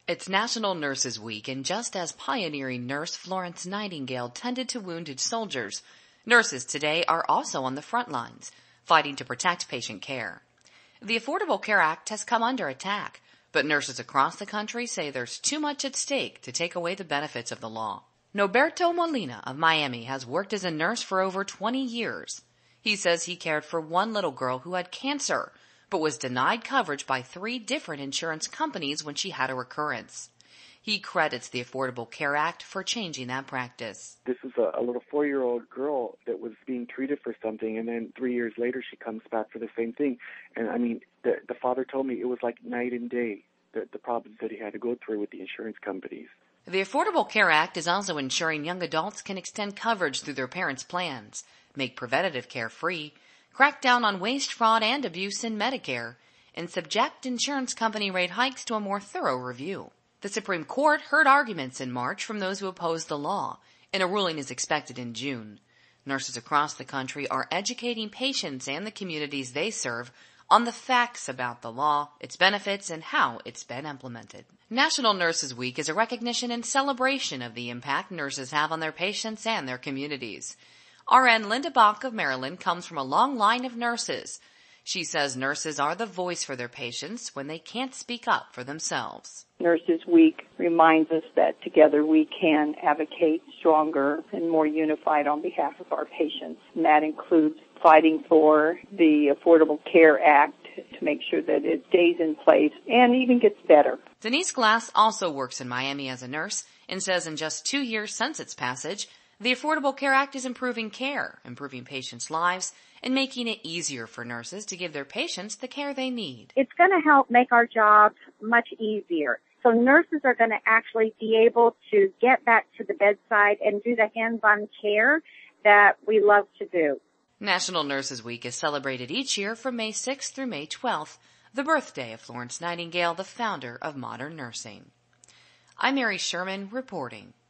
It's National Nurses Week, and just as pioneering nurse Florence Nightingale tended to wounded soldiers, nurses today are also on the front lines, fighting to protect patient care. The Affordable Care Act has come under attack, but nurses across the country say there's too much at stake to take away the benefits of the law. Noberto Molina of Miami has worked as a nurse for over 20 years. He says he cared for one little girl who had cancer, but was denied coverage by 3 different insurance companies when she had a recurrence. He credits the Affordable Care Act for changing that practice. This is a little 4-year-old girl that was being treated for something, and then 3 years later she comes back for the same thing. And I mean, the father told me it was like night and day, the problems that he had to go through with the insurance companies. The Affordable Care Act is also ensuring young adults can extend coverage through their parents' plans, make preventative care free, crack down on waste, fraud, and abuse in Medicare, and subject insurance company rate hikes to a more thorough review. The Supreme Court heard arguments in March from those who opposed the law, and a ruling is expected in June. Nurses across the country are educating patients and the communities they serve on the facts about the law, its benefits, and how it's been implemented. National Nurses Week is a recognition and celebration of the impact nurses have on their patients and their communities. RN Linda Bach of Maryland comes from a long line of nurses. She says nurses are the voice for their patients when they can't speak up for themselves. Nurses Week reminds us that together we can advocate stronger and more unified on behalf of our patients. And that includes fighting for the Affordable Care Act to make sure that it stays in place and even gets better. Denise Glass also works in Miami as a nurse and says in just 2 years since its passage, the Affordable Care Act is improving care, improving patients' lives, and making it easier for nurses to give their patients the care they need. It's going to help make our jobs much easier. So nurses are going to actually be able to get back to the bedside and do the hands-on care that we love to do. National Nurses Week is celebrated each year from May 6th through May 12th, the birthday of Florence Nightingale, the founder of modern nursing. I'm Mary Sherman reporting.